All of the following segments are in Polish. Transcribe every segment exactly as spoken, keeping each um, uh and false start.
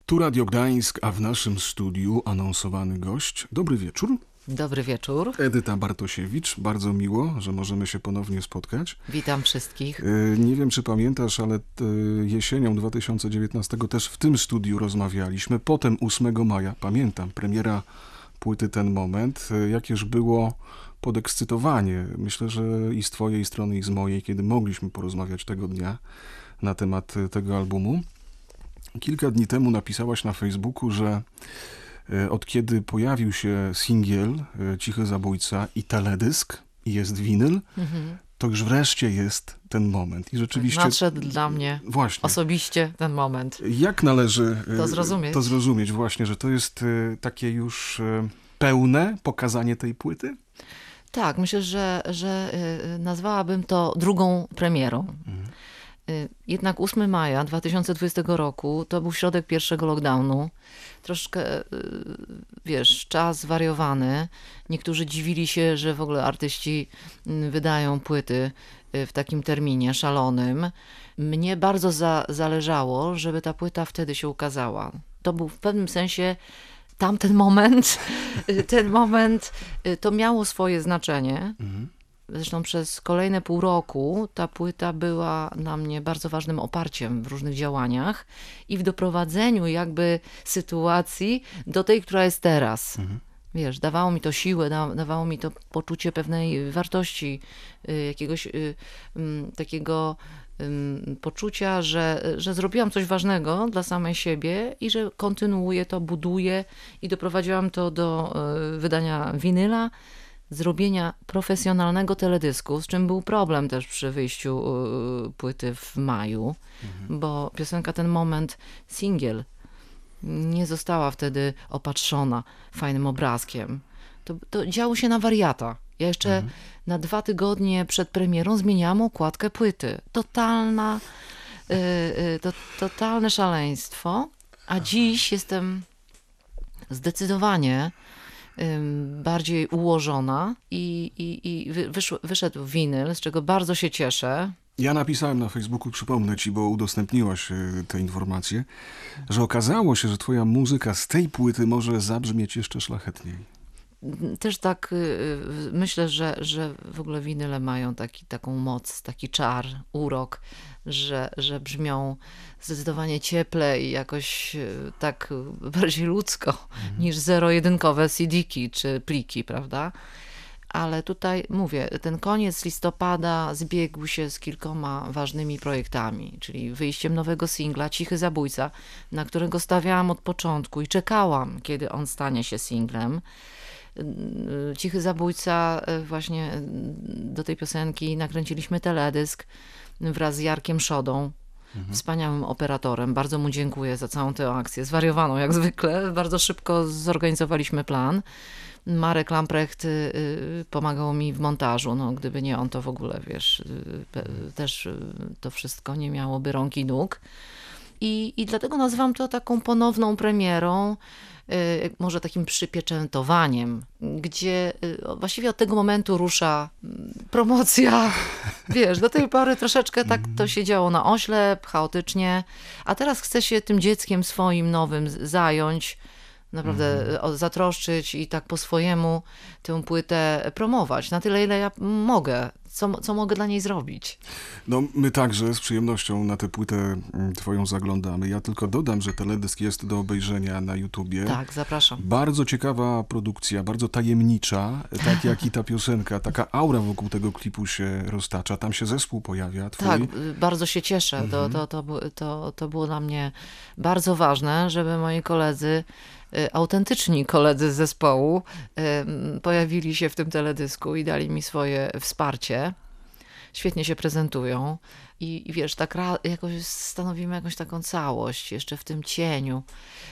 Tu Radio Gdańsk, a w naszym studiu anonsowany gość. Dobry wieczór. Dobry wieczór. Edyta Bartosiewicz. Bardzo miło, że możemy się ponownie spotkać. Witam wszystkich. Nie wiem, czy pamiętasz, ale jesienią dwa tysiące dziewiętnastego też w tym studiu rozmawialiśmy. Potem ósmego maja, pamiętam, premiera płyty Ten Moment. Jakież było podekscytowanie. Myślę, że i z twojej strony, i z mojej, kiedy mogliśmy porozmawiać tego dnia na temat tego albumu. Kilka dni temu napisałaś na Facebooku, że od kiedy pojawił się singiel Cichy Zabójca i teledysk, i jest winyl, mhm. to już wreszcie jest ten moment. I rzeczywiście nadszedł dla mnie właśnie osobiście ten moment. Jak należy to zrozumieć? to zrozumieć właśnie, że to jest takie już pełne pokazanie tej płyty? Tak, myślę, że, że nazwałabym to drugą premierą. Mhm. Jednak ósmego maja dwa tysiące dwudziestego roku to był środek pierwszego lockdownu. Troszkę, wiesz, czas zwariowany. Niektórzy dziwili się, że w ogóle artyści wydają płyty w takim terminie szalonym. Mnie bardzo za, zależało, żeby ta płyta wtedy się ukazała. To był w pewnym sensie tamten moment, ten moment, to miało swoje znaczenie. Mhm. Zresztą przez kolejne pół roku ta płyta była dla mnie bardzo ważnym oparciem w różnych działaniach i w doprowadzeniu jakby sytuacji do tej, która jest teraz. Mhm. Wiesz, dawało mi to siłę, da, dawało mi to poczucie pewnej wartości, y, jakiegoś y, y, takiego y, poczucia, że, że zrobiłam coś ważnego dla samej siebie i że kontynuuję to, buduję i doprowadziłam to do y, wydania winyla, zrobienia profesjonalnego teledysku, z czym był problem też przy wyjściu y, płyty w maju, mhm. bo piosenka Ten Moment, singiel, nie została wtedy opatrzona fajnym obrazkiem. To, to działo się na wariata. Ja jeszcze mhm. na dwa tygodnie przed premierą zmieniałam okładkę płyty. Totalna, y, y, to, totalne szaleństwo, a dziś jestem zdecydowanie bardziej ułożona i, i, i wyszło, wyszedł winyl, z czego bardzo się cieszę. Ja napisałem na Facebooku, przypomnę ci, bo udostępniłaś te informacje, że okazało się, że twoja muzyka z tej płyty może zabrzmieć jeszcze szlachetniej. Też tak myślę, że, że w ogóle winyle mają taki, taką moc, taki czar, urok, że, że brzmią zdecydowanie cieplej i jakoś tak bardziej ludzko mhm. niż zero-jedynkowe C D-ki czy pliki, prawda? Ale tutaj mówię, ten koniec listopada zbiegł się z kilkoma ważnymi projektami, czyli wyjściem nowego singla Cichy Zabójca, na którego stawiałam od początku i czekałam, kiedy on stanie się singlem. Cichy Zabójca, właśnie do tej piosenki nakręciliśmy teledysk wraz z Jarkiem Szodą, mhm. wspaniałym operatorem. Bardzo mu dziękuję za całą tę akcję. Zwariowaną jak zwykle. Bardzo szybko zorganizowaliśmy plan. Marek Lamprecht pomagał mi w montażu. No, gdyby nie on, to w ogóle, wiesz, też to wszystko nie miałoby rąk i nóg. I, i dlatego nazywam to taką ponowną premierą, może takim przypieczętowaniem, gdzie właściwie od tego momentu rusza promocja. Wiesz, do tej pory troszeczkę tak to się działo na oślep, chaotycznie, a teraz chcę się tym dzieckiem swoim nowym zająć, naprawdę mhm. zatroszczyć i tak po swojemu tę płytę promować, na tyle, ile ja mogę. Co, co mogę dla niej zrobić? No, my także z przyjemnością na tę płytę twoją zaglądamy. Ja tylko dodam, że teledysk jest do obejrzenia na YouTubie. Tak, zapraszam. Bardzo ciekawa produkcja, bardzo tajemnicza, tak jak i ta piosenka. Taka aura wokół tego klipu się roztacza. Tam się zespół pojawia. Twój. Tak, bardzo się cieszę. Mhm. To, to, to, to, to było dla mnie bardzo ważne, żeby moi koledzy, autentyczni koledzy z zespołu pojawili się w tym teledysku i dali mi swoje wsparcie. Świetnie się prezentują i, i wiesz, tak ra- jakoś stanowimy jakąś taką całość jeszcze w tym cieniu.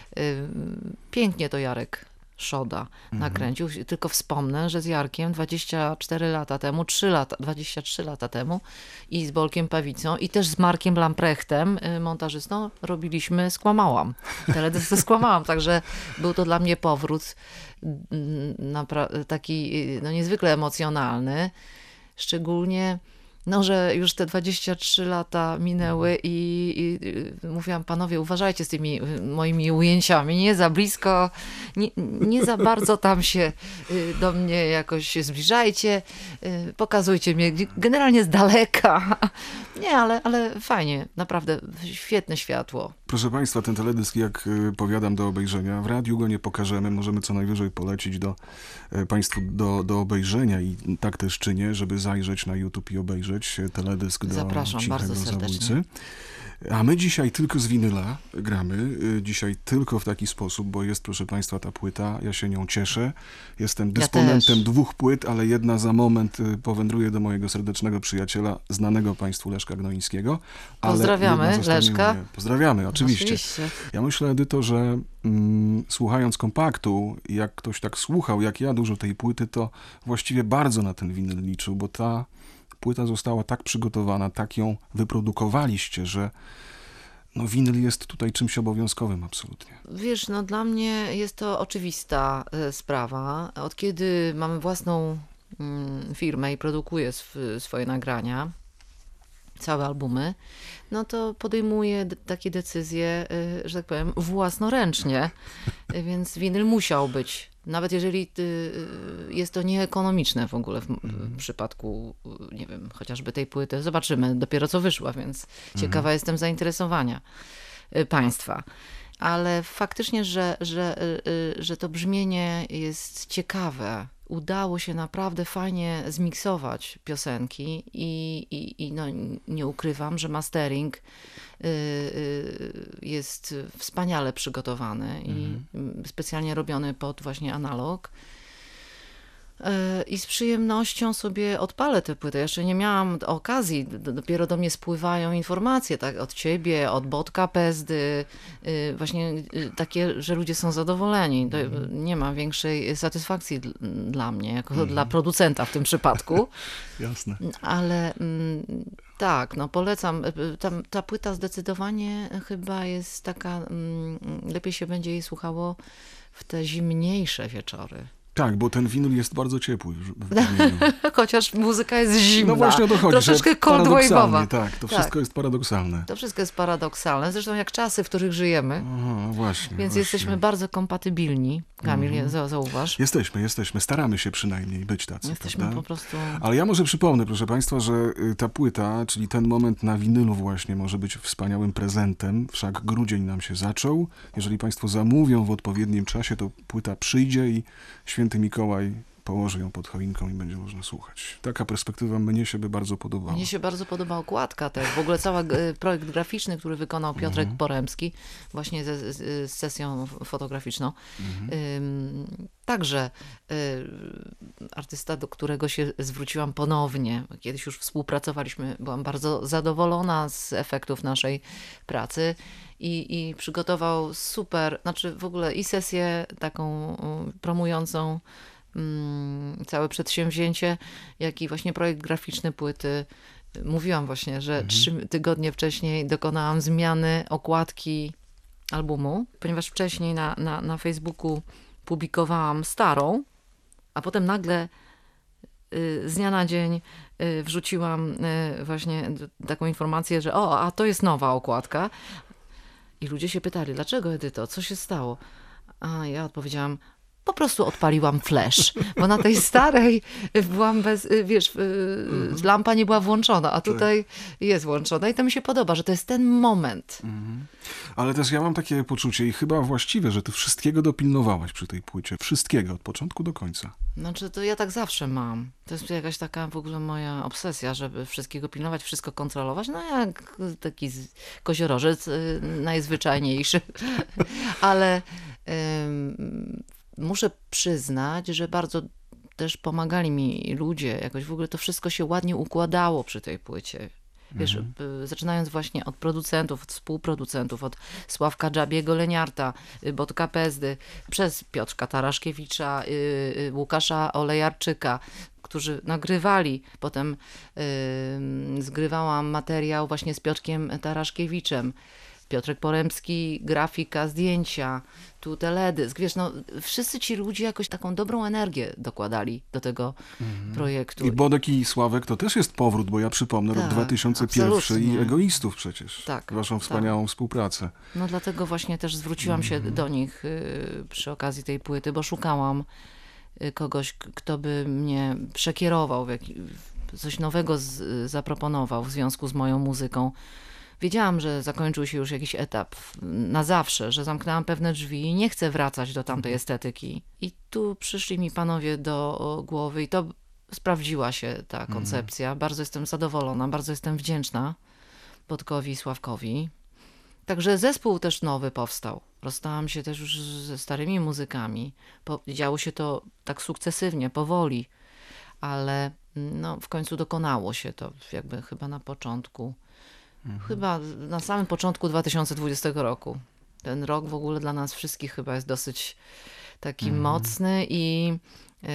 Pięknie to Jarek Szoda mhm. nakręcił. Tylko wspomnę, że z Jarkiem dwadzieścia cztery lata temu, trzy lata, dwadzieścia trzy lata temu i z Bolkiem Pawicą i też z Markiem Lamprechtem, montażystą, robiliśmy Skłamałam. Teledysk Skłamałam, także był to dla mnie powrót napra- taki no, niezwykle emocjonalny. Szczególnie No, że już te dwadzieścia trzy lata minęły i, i, i mówiłam, panowie, uważajcie z tymi moimi ujęciami, nie za blisko, nie, nie za bardzo tam się do mnie jakoś zbliżajcie, pokazujcie mnie generalnie z daleka. Nie, ale, ale fajnie, naprawdę świetne światło. Proszę Państwa, ten teledysk, jak powiadam, do obejrzenia. W radiu go nie pokażemy, możemy co najwyżej polecić do Państwu do, do obejrzenia i tak też czynię, żeby zajrzeć na YouTube i obejrzeć teledysk do Zapraszam Cichego bardzo serdecznie. Zabójcy. A my dzisiaj tylko z winyla gramy, dzisiaj tylko w taki sposób, bo jest, proszę Państwa, ta płyta, ja się nią cieszę. Jestem dysponentem ja dwóch płyt, ale jedna za moment powędruje do mojego serdecznego przyjaciela, znanego Państwu Leszka Gnoińskiego. Pozdrawiamy Leszka. Mnie. Pozdrawiamy, oczywiście. oczywiście. Ja myślę, Edyto, że mm, słuchając kompaktu, jak ktoś tak słuchał, jak ja dużo tej płyty, to właściwie bardzo na ten winyl liczył, bo ta płyta została tak przygotowana, tak ją wyprodukowaliście, że no winyl jest tutaj czymś obowiązkowym absolutnie. Wiesz, no dla mnie jest to oczywista y, sprawa. Od kiedy mamy własną y, firmę i produkuję sw- swoje nagrania, całe albumy, no to podejmuję d- takie decyzje, y, że tak powiem, własnoręcznie, y, więc winyl musiał być. Nawet jeżeli y, jest to nieekonomiczne w ogóle w, w przypadku, nie wiem, chociażby tej płyty. Zobaczymy, dopiero co wyszła, więc ciekawa mhm. jestem zainteresowania y, Państwa. Ale faktycznie, że, że, y, że to brzmienie jest ciekawe. Udało się naprawdę fajnie zmiksować piosenki i, i, i no, nie ukrywam, że mastering y, y, jest wspaniale przygotowany i mhm. specjalnie robiony pod właśnie analog. I z przyjemnością sobie odpalę tę płytę. Jeszcze nie miałam okazji, dopiero do mnie spływają informacje tak, od ciebie, od Botka Pezdy, właśnie takie, że ludzie są zadowoleni. To nie ma większej satysfakcji dla mnie, jako mm. dla producenta w tym przypadku. Jasne. Ale tak, no polecam. Ta, ta płyta zdecydowanie chyba jest taka, lepiej się będzie jej słuchało w te zimniejsze wieczory. Tak, bo ten winyl jest bardzo ciepły. Chociaż muzyka jest zimna. No właśnie o to chodzi. Troszeczkę cold wave'owa. Tak, to wszystko tak. jest paradoksalne. To wszystko jest paradoksalne. Zresztą jak czasy, w których żyjemy. Aha, właśnie. Więc właśnie. jesteśmy bardzo kompatybilni. Kamil, mhm. zauważ. Jesteśmy, jesteśmy. Staramy się przynajmniej być tacy. Jesteśmy prawda? po prostu... Ale ja może przypomnę, proszę Państwa, że ta płyta, czyli ten moment na winylu właśnie może być wspaniałym prezentem. Wszak grudzień nam się zaczął. Jeżeli Państwo zamówią w odpowiednim czasie, to płyta przyjdzie i Święty Mikołaj położy ją pod choinką i będzie można słuchać. Taka perspektywa mnie się by bardzo podobała. Mnie się bardzo podoba okładka też. W ogóle cały projekt graficzny, który wykonał Piotrek mhm. Poremski, właśnie z, z sesją fotograficzną. Mhm. Ym, także y, artysta, do którego się zwróciłam ponownie. Kiedyś już współpracowaliśmy. Byłam bardzo zadowolona z efektów naszej pracy. I, i przygotował super, znaczy w ogóle i sesję taką promującą um, całe przedsięwzięcie, jak i właśnie projekt graficzny płyty. Mówiłam właśnie, że mhm. trzy tygodnie wcześniej dokonałam zmiany okładki albumu, ponieważ wcześniej na, na, na Facebooku publikowałam starą, a potem nagle y, z dnia na dzień y, wrzuciłam y, właśnie taką informację, że o, a to jest nowa okładka. I ludzie się pytali, dlaczego Edyto, co się stało? A ja odpowiedziałam, po prostu odpaliłam flash, bo na tej starej byłam bez, wiesz, mhm. lampa nie była włączona, a tutaj tak. jest włączona i to mi się podoba, że to jest ten moment. Mhm. Ale też ja mam takie poczucie i chyba właściwe, że ty wszystkiego dopilnowałaś przy tej płycie. Wszystkiego, od początku do końca. Znaczy, to ja tak zawsze mam. To jest jakaś taka w ogóle moja obsesja, żeby wszystkiego pilnować, wszystko kontrolować. No jak taki koziorożec najzwyczajniejszy. Ale ym, muszę przyznać, że bardzo też pomagali mi ludzie. Jakoś w ogóle to wszystko się ładnie układało przy tej płycie. Wiesz, mhm. zaczynając właśnie od producentów, od współproducentów, od Sławka Dżabiego Leniarta, Botka Pezdy, przez Piotrka Taraszkiewicza, Łukasza Olejarczyka, którzy nagrywali. Potem yy, zgrywałam materiał właśnie z Piotrkiem Taraszkiewiczem. Piotrek Poremski, grafika, zdjęcia, tu teledysk, wiesz, no wszyscy ci ludzie jakoś taką dobrą energię dokładali do tego mhm. projektu. I Bodek i Sławek to też jest powrót, bo ja przypomnę tak, rok dwa tysiące pierwszy absolutnie. I Egoistów przecież, tak, waszą wspaniałą tak. współpracę. No dlatego właśnie też zwróciłam mhm. się do nich y, przy okazji tej płyty, bo szukałam y, kogoś, kto by mnie przekierował, w jak, coś nowego z, zaproponował w związku z moją muzyką. Wiedziałam, że zakończył się już jakiś etap na zawsze, że zamknęłam pewne drzwi i nie chcę wracać do tamtej estetyki. I tu przyszli mi panowie do głowy i to sprawdziła się ta koncepcja. Bardzo jestem zadowolona, bardzo jestem wdzięczna Bodkowi i Sławkowi. Także zespół też nowy powstał. Rozstałam się też już ze starymi muzykami. Po, działo się to tak sukcesywnie, powoli, ale no, w końcu dokonało się to jakby chyba na początku. Mhm. Chyba na samym początku dwa tysiące dwudziestego roku. Ten rok w ogóle dla nas wszystkich chyba jest dosyć taki mhm. mocny i y,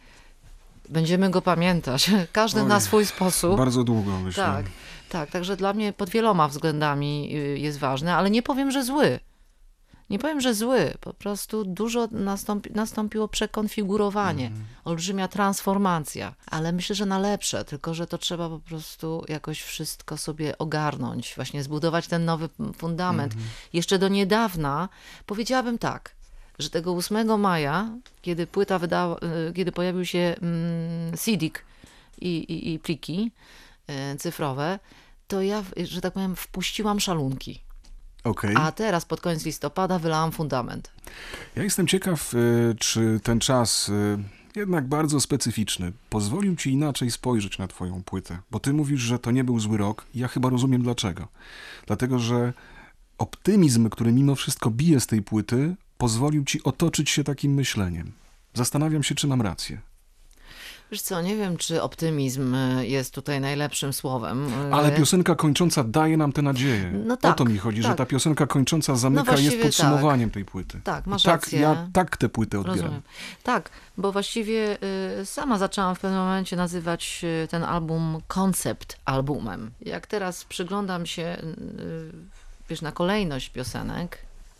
będziemy go pamiętać. Każdy Oj, na swój sposób. Bardzo długo, myślę. Tak, tak, także dla mnie pod wieloma względami jest ważny, ale nie powiem, że zły. Nie powiem, że zły. Po prostu dużo nastąpi, nastąpiło przekonfigurowanie, mhm. olbrzymia transformacja, ale myślę, że na lepsze, tylko że to trzeba po prostu jakoś wszystko sobie ogarnąć, właśnie zbudować ten nowy fundament. Mhm. Jeszcze do niedawna powiedziałabym tak, że tego ósmego maja, kiedy płyta wydała, kiedy pojawił się mm, C D i, i, i pliki y, cyfrowe, to ja, że tak powiem, wpuściłam szalunki. Okay. A teraz pod koniec listopada wylałam fundament. Ja jestem ciekaw, czy ten czas, jednak bardzo specyficzny, pozwolił ci inaczej spojrzeć na twoją płytę. Bo ty mówisz, że to nie był zły rok. Ja chyba rozumiem dlaczego. Dlatego, że optymizm, który mimo wszystko bije z tej płyty, pozwolił ci otoczyć się takim myśleniem. Zastanawiam się, czy mam rację. Wiesz co, nie wiem, czy optymizm jest tutaj najlepszym słowem. Ale piosenka kończąca daje nam tę nadzieję. No tak, o to mi chodzi, tak. że ta piosenka kończąca zamyka, no jest podsumowaniem tak. tej płyty. Tak, masz tak, rację. Ja tak tę płytę odbieram. Rozumiem. Tak, bo właściwie y, sama zaczęłam w pewnym momencie nazywać y, ten album koncept albumem. Jak teraz przyglądam się y, wiesz, na kolejność piosenek,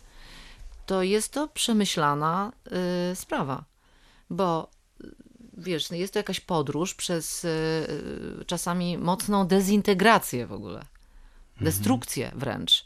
to jest to przemyślana y, sprawa, bo wiesz, jest to jakaś podróż przez y, czasami mocną dezintegrację w ogóle, destrukcję wręcz.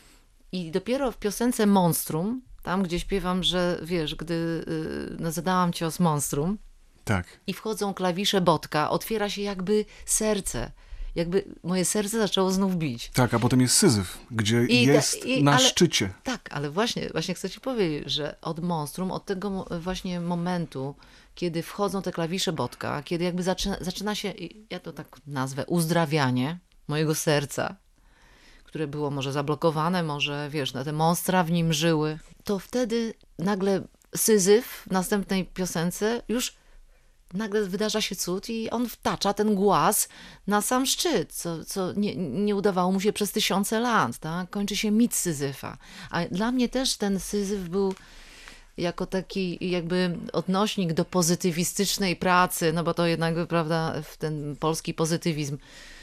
I dopiero w piosence Monstrum, tam gdzie śpiewam, że wiesz, gdy y, no, zadałam cios Monstrum tak. i wchodzą klawisze Bodka, otwiera się jakby serce. Jakby moje serce zaczęło znów bić. Tak, a potem jest Syzyf, gdzie I jest ta, i, na ale, szczycie. Tak, ale właśnie, właśnie chcę ci powiedzieć, że od Monstrum, od tego właśnie momentu, kiedy wchodzą te klawisze Bodka, kiedy jakby zaczyna, zaczyna się, ja to tak nazwę, uzdrawianie mojego serca, które było może zablokowane, może wiesz, te monstra w nim żyły, to wtedy nagle Syzyf w następnej piosence już nagle wydarza się cud i on wtacza ten głaz na sam szczyt, co, co nie, nie udawało mu się przez tysiące lat. Tak? Kończy się mit Syzyfa. A dla mnie też ten Syzyf był jako taki jakby odnośnik do pozytywistycznej pracy, no bo to jednak, prawda, ten polski pozytywizm,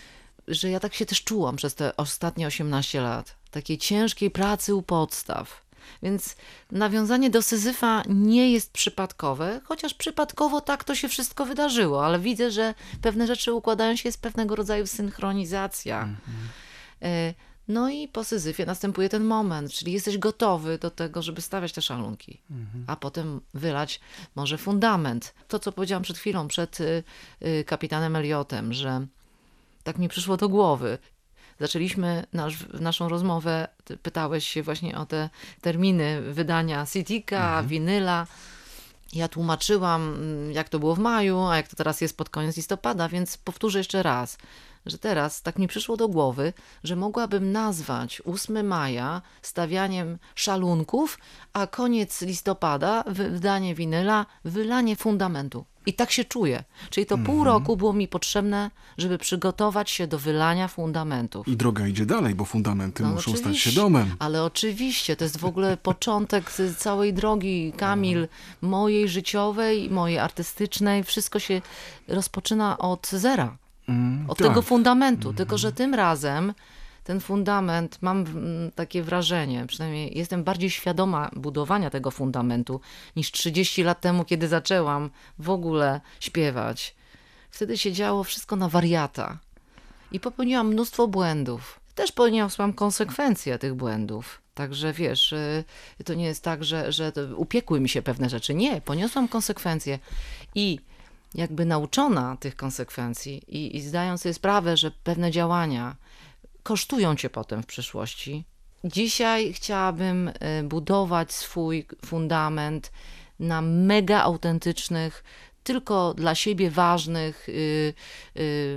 że ja tak się też czułam przez te ostatnie osiemnaście lat. Takiej ciężkiej pracy u podstaw. Więc nawiązanie do Syzyfa nie jest przypadkowe, chociaż przypadkowo tak to się wszystko wydarzyło, ale widzę, że pewne rzeczy układają się, jest pewnego rodzaju synchronizacja. Mm-hmm. No i po Syzyfie następuje ten moment, czyli jesteś gotowy do tego, żeby stawiać te szalunki, mm-hmm. a potem wylać może fundament. To, co powiedziałam przed chwilą, przed y, y, kapitanem Elliotem, że tak mi przyszło do głowy. Zaczęliśmy nasz, naszą rozmowę, pytałeś się właśnie o te terminy wydania C D-ka, mhm. winyla. Ja tłumaczyłam, jak to było w maju, a jak to teraz jest pod koniec listopada, więc powtórzę jeszcze raz, że teraz tak mi przyszło do głowy, że mogłabym nazwać ósmego maja stawianiem szalunków, a koniec listopada, wydanie winyla, wylanie fundamentu. I tak się czuję. Czyli to mm-hmm. pół roku było mi potrzebne, żeby przygotować się do wylania fundamentów. I droga idzie dalej, bo fundamenty no, muszą stać się domem. Ale oczywiście, to jest w ogóle początek całej drogi, Kamil, mojej życiowej, mojej artystycznej. Wszystko się rozpoczyna od zera. Mm, od tak. tego fundamentu. Mm-hmm. Tylko że tym razem ten fundament, mam mm, takie wrażenie, przynajmniej jestem bardziej świadoma budowania tego fundamentu niż trzydzieści lat temu, kiedy zaczęłam w ogóle śpiewać. Wtedy się działo wszystko na wariata i popełniłam mnóstwo błędów. Też poniosłam konsekwencje tych błędów. Także wiesz, y, to nie jest tak, że, że to upiekły mi się pewne rzeczy. Nie, poniosłam konsekwencje i jakby nauczona tych konsekwencji i, i zdając sobie sprawę, że pewne działania kosztują cię potem w przyszłości. Dzisiaj chciałabym y, budować swój fundament na mega autentycznych, tylko dla siebie ważnych y, y,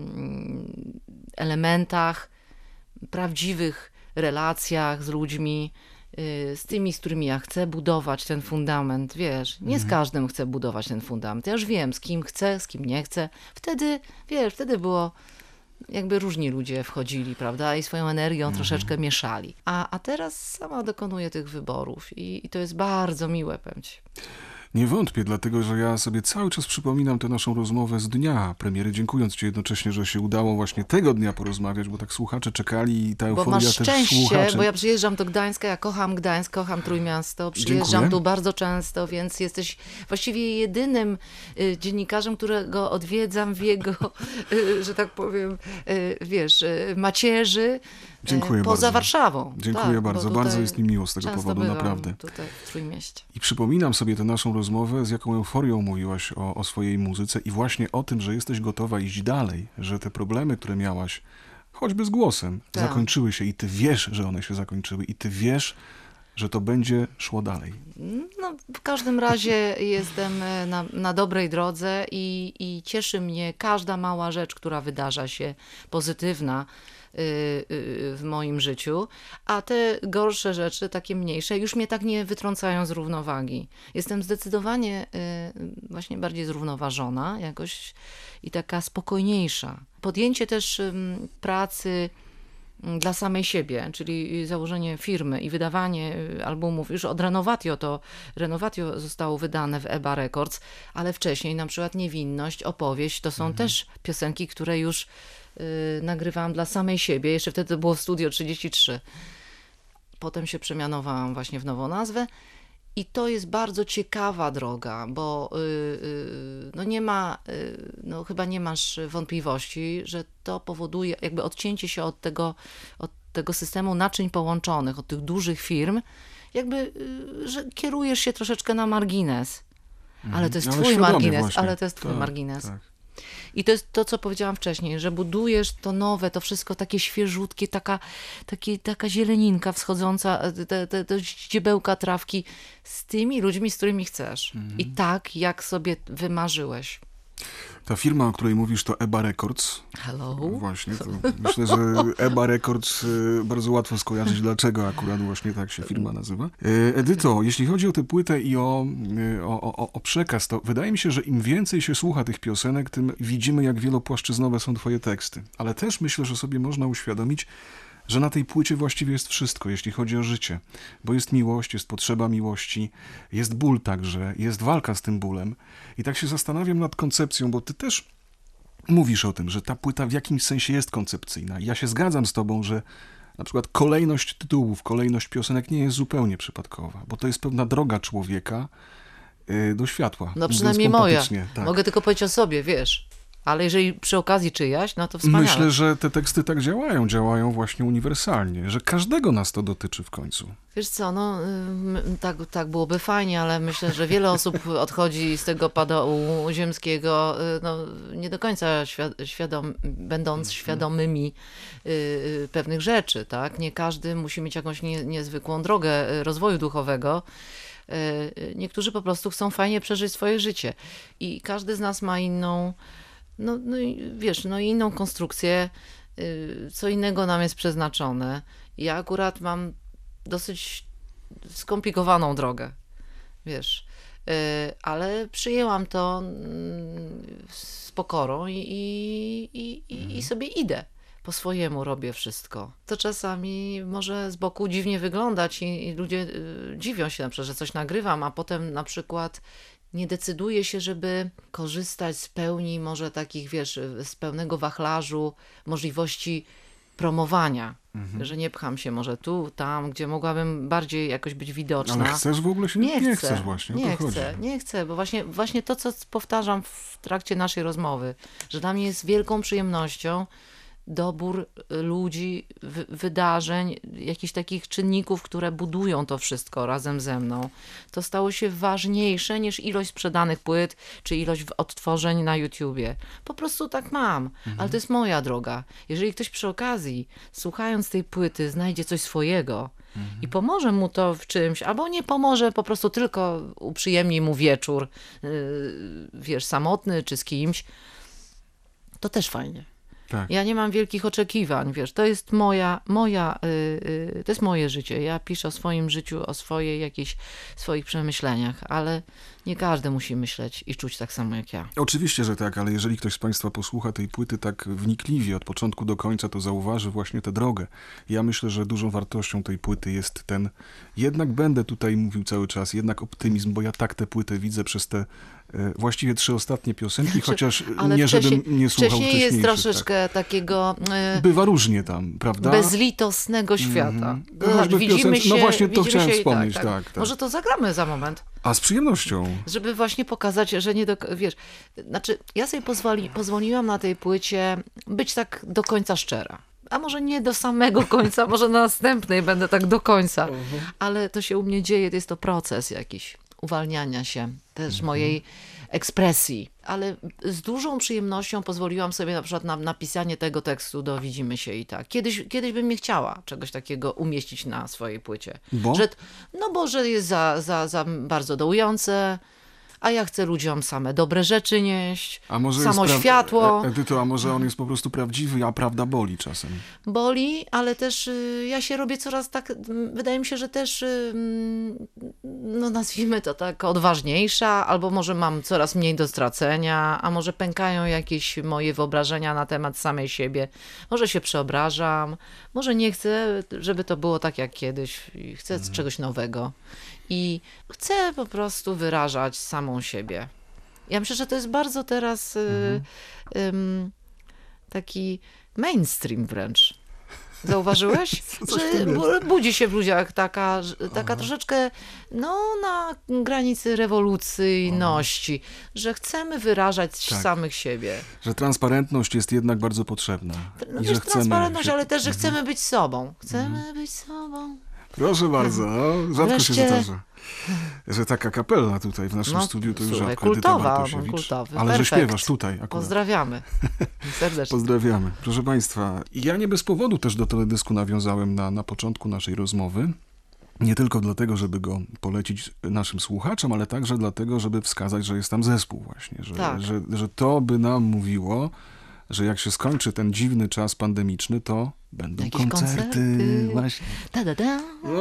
elementach, prawdziwych relacjach z ludźmi, y, z tymi, z którymi ja chcę budować ten fundament, wiesz, nie z każdym chcę budować ten fundament, ja już wiem, z kim chcę, z kim nie chcę. Wtedy, wiesz, wtedy było, jakby różni ludzie wchodzili, prawda, i swoją energią Mhm. troszeczkę mieszali. A, a teraz sama dokonuję tych wyborów i, i to jest bardzo miłe, powiem ci. Nie wątpię, dlatego że ja sobie cały czas przypominam tę naszą rozmowę z dnia premiery, dziękując ci jednocześnie, że się udało właśnie tego dnia porozmawiać, bo tak słuchacze czekali i ta Bo euforia masz też szczęście, słuchaczy. bo ja przyjeżdżam do Gdańska, ja kocham Gdańsk, kocham Trójmiasto, przyjeżdżam Dziękuję. tu bardzo często, więc jesteś właściwie jedynym y, dziennikarzem, którego odwiedzam w jego, y, że tak powiem, y, wiesz, y, macierzy, y, Dziękuję poza bardzo. Warszawą. Dziękuję Tak, bo bardzo, tutaj bardzo jest mi miło z tego często powodu, bywam naprawdę. tutaj w Trójmieście. I przypominam sobie tę naszą rozmowę, z jaką euforią mówiłaś o, o swojej muzyce i właśnie o tym, że jesteś gotowa iść dalej, że te problemy, które miałaś, choćby z głosem, Tak. zakończyły się i ty wiesz, że one się zakończyły i ty wiesz, że to będzie szło dalej. No, w każdym razie jestem na, na dobrej drodze i, i cieszy mnie każda mała rzecz, która wydarza się pozytywna y, y, w moim życiu, a te gorsze rzeczy, takie mniejsze, już mnie tak nie wytrącają z równowagi. Jestem zdecydowanie y, właśnie bardziej zrównoważona jakoś i taka spokojniejsza. Podjęcie też ym, pracy dla samej siebie, czyli założenie firmy i wydawanie albumów. Już od Renovatio to Renovatio zostało wydane w Eba Records, ale wcześniej na przykład Niewinność, Opowieść, to są też piosenki, które już y, nagrywałam dla samej siebie. Jeszcze wtedy to było w Studio trzydzieści trzy. Potem się przemianowałam właśnie w nową nazwę. I to jest bardzo ciekawa droga, bo y, y, no nie ma, y, no chyba nie masz wątpliwości, że to powoduje jakby odcięcie się od tego, od tego systemu naczyń połączonych, od tych dużych firm, jakby, y, że kierujesz się troszeczkę na margines. Ale to jest Ale twój świadomie margines, właśnie. ale to jest twój Tak, margines. tak. I to jest to, co powiedziałam wcześniej, że budujesz to nowe, to wszystko takie świeżutkie, taka, takie, taka zieleninka wschodząca, te, te, te ździebełka trawki z tymi ludźmi, z którymi chcesz. I tak, jak sobie wymarzyłeś. Ta firma, o której mówisz, to Eba Records. Hello? Właśnie, to myślę, że Eba Records y, bardzo łatwo skojarzyć, dlaczego akurat właśnie tak się firma nazywa. Y, Edyto, jeśli chodzi o tę płytę i o, y, o, o, o przekaz, to wydaje mi się, że im więcej się słucha tych piosenek, tym widzimy, jak wielopłaszczyznowe są twoje teksty. Ale też myślę, że sobie można uświadomić, że na tej płycie właściwie jest wszystko, jeśli chodzi o życie. Bo jest miłość, jest potrzeba miłości, jest ból także, jest walka z tym bólem. I tak się zastanawiam nad koncepcją, bo ty też mówisz o tym, że ta płyta w jakimś sensie jest koncepcyjna. Ja się zgadzam z tobą, że na przykład kolejność tytułów, kolejność piosenek nie jest zupełnie przypadkowa, bo to jest pewna droga człowieka yy, do światła. No mówiąc przynajmniej moja. pompatycznie, tak. Mogę tylko powiedzieć o sobie, wiesz. Ale jeżeli przy okazji czyjaś, no to wspaniale. Myślę, że te teksty tak działają, działają właśnie uniwersalnie, że każdego nas to dotyczy w końcu. Wiesz co, no ym, tak, tak byłoby fajnie, ale myślę, że wiele osób odchodzi z tego padołu ziemskiego, y, no, nie do końca świad świadom będąc świadomymi y, y, pewnych rzeczy, tak? Nie każdy musi mieć jakąś nie niezwykłą drogę rozwoju duchowego. Y, niektórzy po prostu chcą fajnie przeżyć swoje życie i każdy z nas ma inną, no, no i wiesz, no inną konstrukcję, y, co innego nam jest przeznaczone. Ja akurat mam dosyć skomplikowaną drogę, wiesz, yy, ale przyjęłam to yy, z pokorą i, i, i, i sobie idę. Po swojemu robię wszystko. To czasami może z boku dziwnie wyglądać i, i ludzie yy, dziwią się na przykład, że coś nagrywam, a potem na przykład nie decyduję się, żeby korzystać z pełni może takich, wiesz, z pełnego wachlarzu możliwości promowania. Mhm. Że nie pcham się może tu, tam, gdzie mogłabym bardziej jakoś być widoczna. Ale chcesz w ogóle się? Nie, nie chcę, chcesz właśnie, o nie to chcę, chodzi. nie chcę, bo właśnie, właśnie to, co powtarzam w trakcie naszej rozmowy, że dla mnie jest wielką przyjemnością dobór ludzi, wy, wydarzeń, jakichś takich czynników, które budują to wszystko razem ze mną. To stało się ważniejsze niż ilość sprzedanych płyt, czy ilość odtworzeń na YouTubie. Po prostu tak mam, mhm. ale to jest moja droga. Jeżeli ktoś przy okazji, słuchając tej płyty, znajdzie coś swojego, mhm. i pomoże mu to w czymś, albo nie pomoże, po prostu tylko uprzyjemni mu wieczór, yy, wiesz, samotny, czy z kimś, to też fajnie. Tak. Ja nie mam wielkich oczekiwań, wiesz, to jest moja, moja, yy, yy, to jest moje życie. Ja piszę o swoim życiu, o swojej jakichś swoich przemyśleniach, ale nie każdy musi myśleć i czuć tak samo jak ja. Oczywiście, że tak, ale jeżeli ktoś z Państwa posłucha tej płyty tak wnikliwie, od początku do końca, to zauważy właśnie tę drogę. Ja myślę, że dużą wartością tej płyty jest ten, jednak będę tutaj mówił cały czas, jednak optymizm, bo ja tak tę płytę widzę przez te e, właściwie trzy ostatnie piosenki, chociaż ale nie, żebym nie słuchał wcześniej jest wcześniejszych. troszeczkę Tak. takiego e, Bywa różnie tam, prawda? bezlitosnego świata. Mm-hmm. To znaczy, widzimy się, no właśnie to widzimy chciałem się wspomnieć, tak, tak, tak. tak. Może to zagramy za moment. A z przyjemnością. Żeby właśnie pokazać, że nie do... Wiesz, znaczy ja sobie pozwoli, pozwoliłam na tej płycie być tak do końca szczera. A może nie do samego końca, może na następnej będę tak do końca. Uh-huh. Ale to się u mnie dzieje, to jest to proces jakiś uwalniania się też uh-huh. mojej ekspresji. Ale z dużą przyjemnością pozwoliłam sobie na przykład na napisanie tego tekstu do Widzimy się i tak. Kiedyś, kiedyś bym nie chciała czegoś takiego umieścić na swojej płycie. Bo? Że, no bo że jest za, za, za bardzo dołujące, a ja chcę ludziom same dobre rzeczy nieść, a może samo jest pra- światło. Edyto, a może on jest po prostu prawdziwy, a prawda boli czasem. Boli, ale też y, ja się robię coraz tak, wydaje mi się, że też, y, no nazwijmy to tak, odważniejsza, albo może mam coraz mniej do stracenia, a może pękają jakieś moje wyobrażenia na temat samej siebie. Może się przeobrażam, może nie chcę, żeby to było tak jak kiedyś, chcę mhm. czegoś nowego. I chcę po prostu wyrażać samą siebie. Ja myślę, że to jest bardzo teraz y, y, taki mainstream wręcz. Zauważyłeś? Że budzi się w ludziach taka, taka troszeczkę no, na granicy rewolucyjności, Aha. że chcemy wyrażać tak. samych siebie. Że transparentność jest jednak bardzo potrzebna. No, I wiesz, że chcemy transparentność, się... ale też, że mhm. chcemy być sobą. Chcemy mhm. być sobą. Proszę bardzo, no, rzadko Wreszcie... się zdarza. Że taka kapella tutaj w naszym no, studiu to już słuchaj, rzadko. kultowa, kultowy. Ale Perfekt. że śpiewasz tutaj akurat. Pozdrawiamy. Serdecznie. Pozdrawiamy. Proszę Państwa, ja nie bez powodu też do teledysku nawiązałem na, na początku naszej rozmowy. Nie tylko dlatego, żeby go polecić naszym słuchaczom, ale także dlatego, żeby wskazać, że jest tam zespół właśnie. Że, tak. że, że to by nam mówiło, że jak się skończy ten dziwny czas pandemiczny, to będą Jakieś koncerty. koncerty. Właśnie. Da, da, da. No.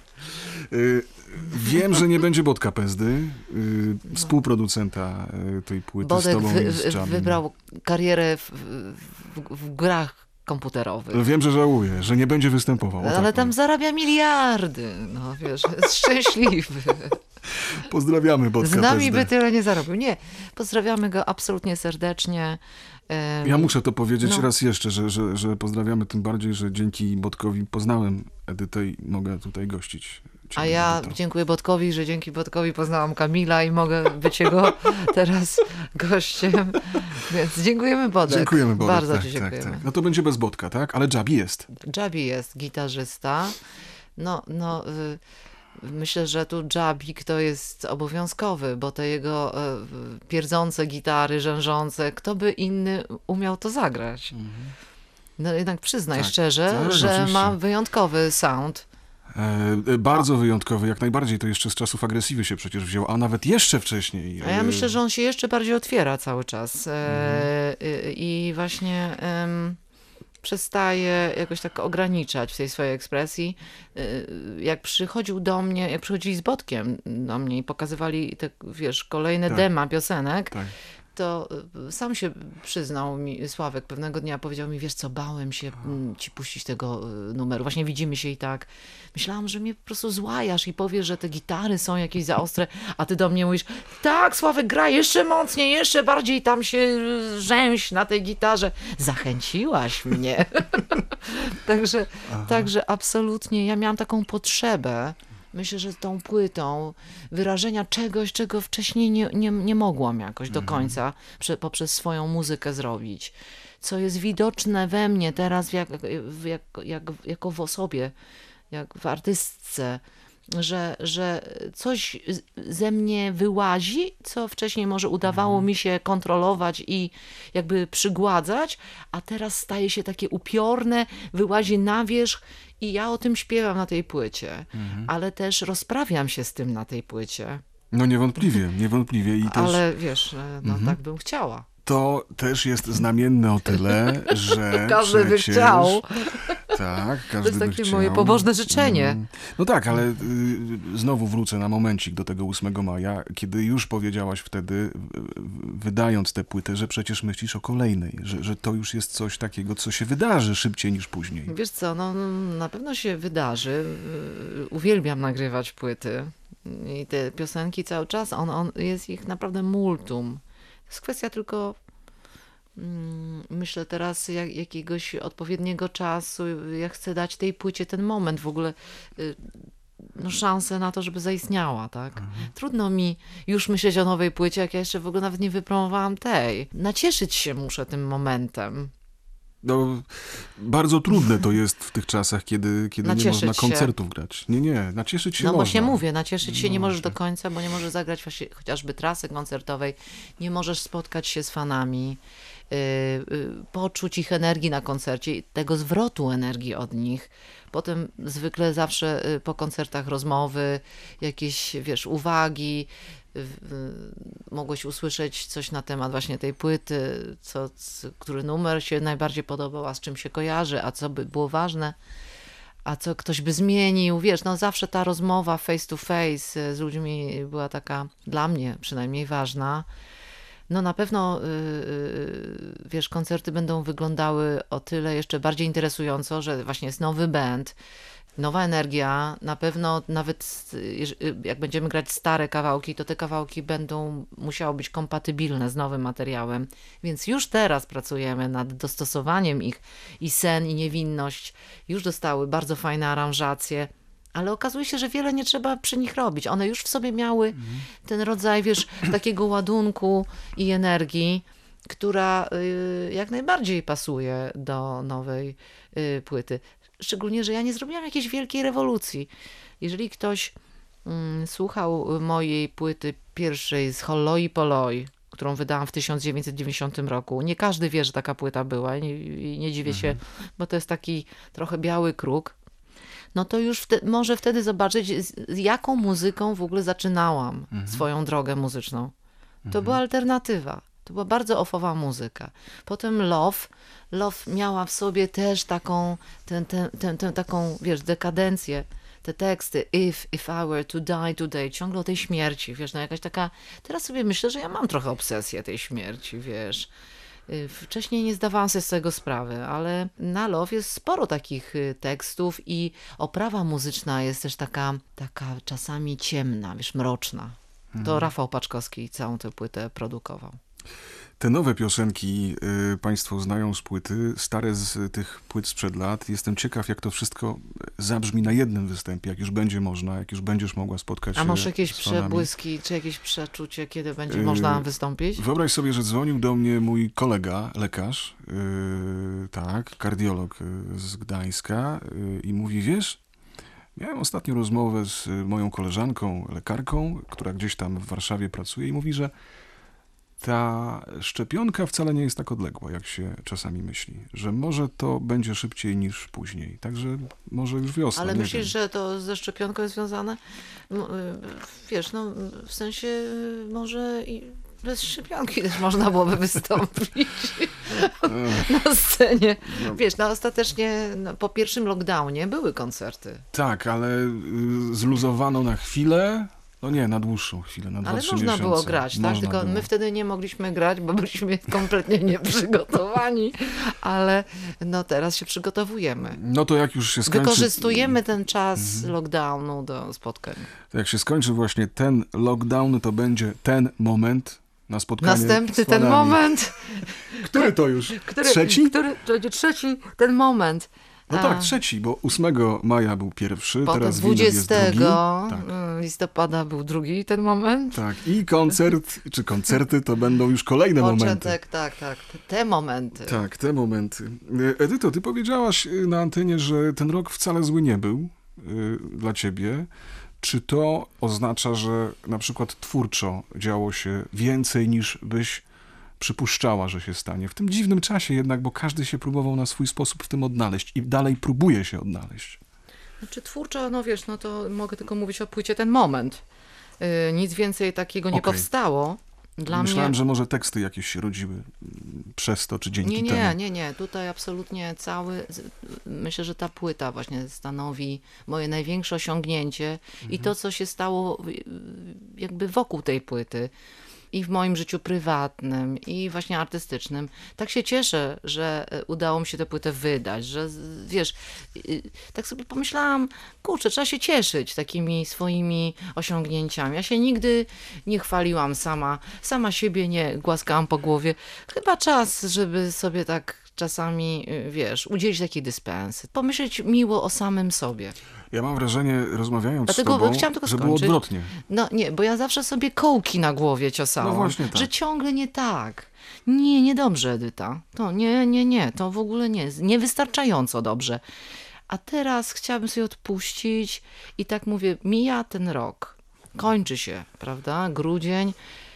Y, wiem, że nie będzie Bodka Pezdy, y, współproducenta y, tej płyty Bodek z tobą wy, i z Jamiem. wybrał karierę w, w, w grach komputerowych. Wiem, że żałuję, że nie będzie występował. Ale tak tam powiem. zarabia miliardy. No wiesz, jest szczęśliwy. Pozdrawiamy Bodka Z nami Pezdę. by tyle nie zarobił. Nie, pozdrawiamy go absolutnie serdecznie. Ja muszę to powiedzieć no. raz jeszcze, że, że, że pozdrawiamy, tym bardziej, że dzięki Bodkowi poznałem Edytę i mogę tutaj gościć. A ja Edyto. dziękuję Bodkowi, że dzięki Bodkowi poznałam Kamila i mogę być jego teraz gościem. Więc dziękujemy, Bodek. Dziękujemy, Bodek. Bardzo tak, ci dziękujemy. Tak, tak. No to będzie bez Bodka, tak? Ale Jabi jest. Jabi jest, gitarzysta. No, no... Y- Myślę, że tu Jabik to jest obowiązkowy, bo te jego e, pierdzące gitary, rzężące, kto by inny umiał to zagrać. Mhm. No jednak przyznaj tak, szczerze, tak, że oczywiście. ma wyjątkowy sound. E, bardzo wyjątkowy, jak najbardziej. To jeszcze z czasów agresywy się przecież wziął, a nawet jeszcze wcześniej. A ja myślę, że on się jeszcze bardziej otwiera cały czas. E, mhm. I właśnie... Em, przestaje jakoś tak ograniczać w tej swojej ekspresji. Jak przychodził do mnie, jak przychodzili z Bodkiem do mnie i pokazywali te, wiesz, kolejne tak. dema piosenek, tak. to y, sam się przyznał mi, Sławek pewnego dnia powiedział mi, wiesz co, bałem się mm, ci puścić tego y, numeru. Właśnie widzimy się i tak. Myślałam, że mnie po prostu złajasz i powiesz, że te gitary są jakieś za ostre, a ty do mnie mówisz, tak, Sławek, graj jeszcze mocniej, jeszcze bardziej tam się y, rzęś na tej gitarze. Zachęciłaś mnie. Także, także absolutnie ja miałam taką potrzebę, myślę, że tą płytą wyrażenia czegoś, czego wcześniej nie, nie, nie mogłam jakoś do końca prze, poprzez swoją muzykę zrobić. Co jest widoczne we mnie teraz jak, jak, jak, jako w osobie, jak w artystce, że, że coś ze mnie wyłazi, co wcześniej może udawało mi się kontrolować i jakby przygładzać, a teraz staje się takie upiorne, wyłazi na wierzch i ja o tym śpiewam na tej płycie, mhm. ale też rozprawiam się z tym na tej płycie. No niewątpliwie, niewątpliwie. I też... Ale wiesz, no mhm. tak bym chciała. To też jest znamienne o tyle, że każdy przecież... by chciał. Tak, każdy to jest takie by chciał. moje pobożne życzenie. No tak, ale y, znowu wrócę na momencik do tego ósmego maja, kiedy już powiedziałaś wtedy, y, wydając tę płytę, że przecież myślisz o kolejnej, że, że to już jest coś takiego, co się wydarzy szybciej niż później. Wiesz co, no na pewno się wydarzy. Uwielbiam nagrywać płyty i te piosenki cały czas, on, on jest ich naprawdę multum. To jest kwestia tylko, myślę teraz, jak, jakiegoś odpowiedniego czasu. Ja chcę dać tej płycie ten moment w ogóle, no, szansę na to, żeby zaistniała, tak? Mhm. Trudno mi już myśleć o nowej płycie, jak ja jeszcze w ogóle nawet nie wypromowałam tej. Nacieszyć się muszę tym momentem. No, bardzo trudne to jest w tych czasach, kiedy, kiedy nie można koncertów się. grać. Nie, nie, nacieszyć się no, można. No właśnie mówię, nacieszyć się no, nie możesz właśnie. do końca, bo nie możesz zagrać właśnie chociażby trasy koncertowej, nie możesz spotkać się z fanami, yy, yy, poczuć ich energii na koncercie, tego zwrotu energii od nich. Potem zwykle zawsze yy, po koncertach rozmowy, jakieś, wiesz, uwagi, mogłeś usłyszeć coś na temat właśnie tej płyty, co, który numer się najbardziej podobał, a z czym się kojarzy, a co by było ważne, a co ktoś by zmienił. Wiesz, no zawsze ta rozmowa face to face z ludźmi była taka dla mnie przynajmniej ważna. No na pewno, yy, wiesz, koncerty będą wyglądały o tyle jeszcze bardziej interesująco, że właśnie jest nowy band, nowa energia, na pewno nawet jak będziemy grać stare kawałki, to te kawałki będą musiały być kompatybilne z nowym materiałem, więc już teraz pracujemy nad dostosowaniem ich i Sen i Niewinność już dostały bardzo fajne aranżacje, ale okazuje się, że wiele nie trzeba przy nich robić. One już w sobie miały mhm. ten rodzaj, wiesz, takiego ładunku i energii, która y, jak najbardziej pasuje do nowej y, płyty. Szczególnie, że ja nie zrobiłam jakiejś wielkiej rewolucji. Jeżeli ktoś mm, słuchał mojej płyty pierwszej z Holloi Polloi, którą wydałam w tysiąc dziewięćset dziewięćdziesiątym roku, nie każdy wie, że taka płyta była i nie, nie dziwię mhm. się, bo to jest taki trochę biały kruk, no to już wte- może wtedy zobaczyć, z, z jaką muzyką w ogóle zaczynałam mhm. swoją drogę muzyczną. To mhm. była alternatywa. To była bardzo offowa muzyka. Potem Love. Love miała w sobie też taką, tę, tę, tę, tę, taką, wiesz, dekadencję. Te teksty, if, if I were to die today, ciągle o tej śmierci, wiesz, no jakaś taka, teraz sobie myślę, że ja mam trochę obsesję tej śmierci, wiesz. Wcześniej nie zdawałam sobie z tego sprawy, ale na Love jest sporo takich tekstów i oprawa muzyczna jest też taka, taka czasami ciemna, wiesz, mroczna. To mhm. Rafał Paczkowski całą tę płytę produkował. Te nowe piosenki y, Państwo znają z płyty, stare z tych płyt sprzed lat. Jestem ciekaw, jak to wszystko zabrzmi na jednym występie, jak już będzie można, jak już będziesz mogła spotkać się. A masz jakieś z fanami. przebłyski, czy jakieś przeczucie, kiedy będzie y, można wystąpić? Wyobraź sobie, że dzwonił do mnie mój kolega, lekarz, y, tak, kardiolog z Gdańska y, i mówi, wiesz, miałem ostatnią rozmowę z moją koleżanką, lekarką, która gdzieś tam w Warszawie pracuje i mówi, że ta szczepionka wcale nie jest tak odległa, jak się czasami myśli, że może to będzie szybciej niż później, także może już wiosna. Ale nie myślisz, wiem. że to ze szczepionką jest związane? Wiesz, no w sensie może i bez szczepionki też można byłoby wystąpić na scenie. No. Wiesz, no ostatecznie no, po pierwszym lockdownie były koncerty. Tak, ale y, zluzowano na chwilę, No nie, na dłuższą chwilę, na dwa, Ale trzy można miesiące. było grać, tak? Można Tylko było. my wtedy nie mogliśmy grać, bo byliśmy kompletnie nieprzygotowani, ale no teraz się przygotowujemy. No to jak już się skończy... Wykorzystujemy ten czas lockdownu do spotkań. To jak się skończy właśnie ten lockdown, to będzie ten moment na spotkanie Następny z ten fanami. moment, Który to już? który, Trzeci? który to będzie trzeci ten moment. No A, tak, trzeci, bo ósmego maja był pierwszy, Potem teraz winyl jest drugi. dwudziestego Tak. listopada był drugi ten moment. Tak, i koncert, czy koncerty to będą już kolejne momenty. Początek, tak, tak, te, te momenty. Tak, te momenty. Edyto, ty powiedziałaś na antenie, że ten rok wcale zły nie był y, dla ciebie. Czy to oznacza, że na przykład twórczo działo się więcej niż byś przypuszczała, że się stanie? W tym dziwnym czasie jednak, bo każdy się próbował na swój sposób w tym odnaleźć i dalej próbuje się odnaleźć. Znaczy twórczo, no wiesz, no to mogę tylko mówić o płycie ten moment. Yy, nic więcej takiego nie Okej. powstało. Dla Myślałem, mnie... że że może teksty jakieś się rodziły mm, przez to, czy dzięki Nie, nie, temu. nie, nie. Tutaj absolutnie cały... Myślę, że ta płyta właśnie stanowi moje największe osiągnięcie i to, co się stało yy, jakby wokół tej płyty. I w moim życiu prywatnym, i właśnie artystycznym. Tak się cieszę, że udało mi się tę płytę wydać, że wiesz, tak sobie pomyślałam, kurczę, trzeba się cieszyć takimi swoimi osiągnięciami. Ja się nigdy nie chwaliłam sama, sama siebie nie głaskałam po głowie. Chyba czas, żeby sobie tak czasami, wiesz, udzielić takiej dyspensy, pomyśleć miło o samym sobie. Ja mam wrażenie, rozmawiając Dlatego z tobą, chciałam tylko że było skończyć. odwrotnie. No nie, bo ja zawsze sobie kołki na głowie ciosałam, No właśnie tak. że ciągle nie tak. Nie, niedobrze, Edyta. To nie, nie, nie, to w ogóle nie, niewystarczająco dobrze. A teraz chciałabym sobie odpuścić i tak mówię, mija ten rok, kończy się, prawda, grudzień.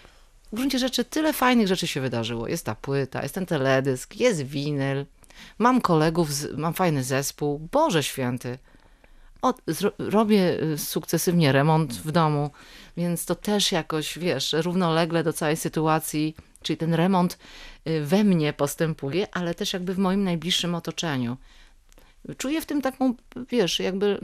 W gruncie rzeczy tyle fajnych rzeczy się wydarzyło. Jest ta płyta, jest ten teledysk, jest winyl, mam kolegów, z, mam fajny zespół, Boże Święty. O, zro, robię sukcesywnie remont w domu, więc to też jakoś, wiesz, równolegle do całej sytuacji, czyli ten remont we mnie postępuje, ale też jakby w moim najbliższym otoczeniu. Czuję w tym taką, wiesz, jakby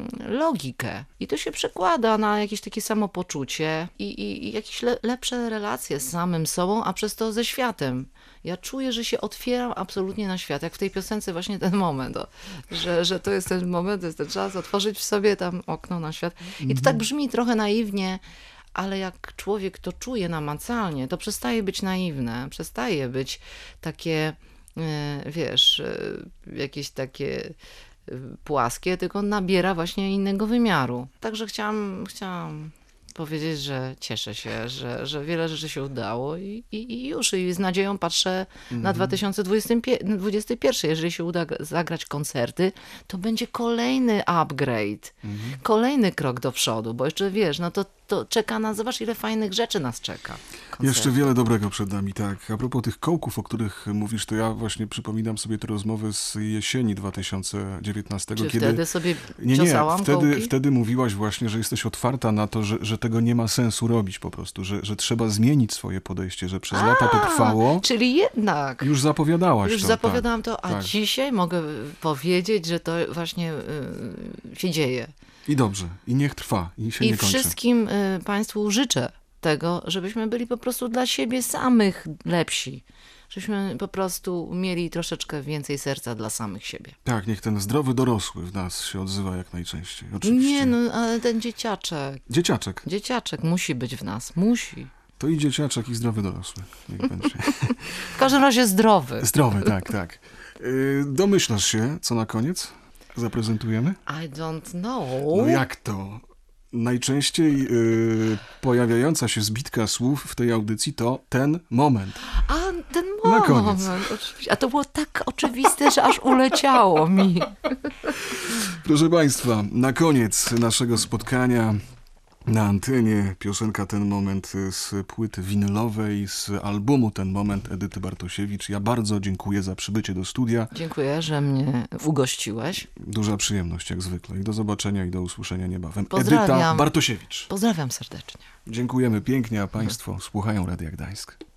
logikę i to się przekłada na jakieś takie samopoczucie i, i, i jakieś le, lepsze relacje z samym sobą, a przez to ze światem. Ja czuję, że się otwieram absolutnie na świat, jak w tej piosence właśnie ten moment, o, że, że to jest ten moment, to jest ten czas, otworzyć w sobie tam okno na świat. I to tak brzmi trochę naiwnie, ale jak człowiek to czuje namacalnie, to przestaje być naiwne, przestaje być takie, wiesz, jakieś takie płaskie, tylko nabiera właśnie innego wymiaru. Także chciałam, chciałam powiedzieć, że cieszę się, że, że wiele rzeczy się udało i, i, i już i z nadzieją patrzę mm. na dwa tysiące dwudziesty pierwszy. Jeżeli się uda zagrać koncerty, to będzie kolejny upgrade, mm. kolejny krok do przodu, bo jeszcze wiesz, no to, to czeka nas, zobacz ile fajnych rzeczy nas czeka. Koncerty. Jeszcze wiele dobrego przed nami, tak. A propos tych kołków, o których mówisz, to ja właśnie przypominam sobie te rozmowy z jesieni dwa tysiące dziewiętnastego. Czy kiedy... wtedy sobie nie, nie, ciosałam wtedy, kołki? wtedy mówiłaś właśnie, że jesteś otwarta na to, że, że tego nie ma sensu robić po prostu, że, że trzeba zmienić swoje podejście, że przez A, lata to trwało. Czyli jednak. Już zapowiadałaś Już to. zapowiadałam tak, to, a tak. dzisiaj mogę powiedzieć, że to właśnie y, się dzieje. I dobrze, i niech trwa, i się I nie kończy. wszystkim y, Państwu życzę tego, żebyśmy byli po prostu dla siebie samych lepsi. Żebyśmy po prostu mieli troszeczkę więcej serca dla samych siebie. Tak, niech ten zdrowy dorosły w nas się odzywa jak najczęściej. Oczywiście. Nie, no ale ten dzieciaczek, Dzieciaczek. dzieciaczek musi być w nas, musi. To i dzieciaczek, i zdrowy dorosły. Niech będzie. W każdym razie zdrowy. Zdrowy, tak, tak. Yy, domyślasz się, co na koniec zaprezentujemy? I don't know. No jak to? Najczęściej yy, pojawiająca się zbitka słów w tej audycji to ten moment. A ten Na koniec. moment, oczywiście. A to było tak oczywiste, że aż uleciało mi. Proszę Państwa, na koniec naszego spotkania na antenie piosenka Ten Moment z płyty winylowej, z albumu Ten Moment Edyty Bartosiewicz. Ja bardzo dziękuję za przybycie do studia. Dziękuję, że mnie ugościłeś. Duża przyjemność jak zwykle i do zobaczenia i do usłyszenia niebawem. Pozdrawiam. Edyta Bartosiewicz. Pozdrawiam serdecznie. Dziękujemy pięknie, a Państwo słuchają Radia Gdańsk.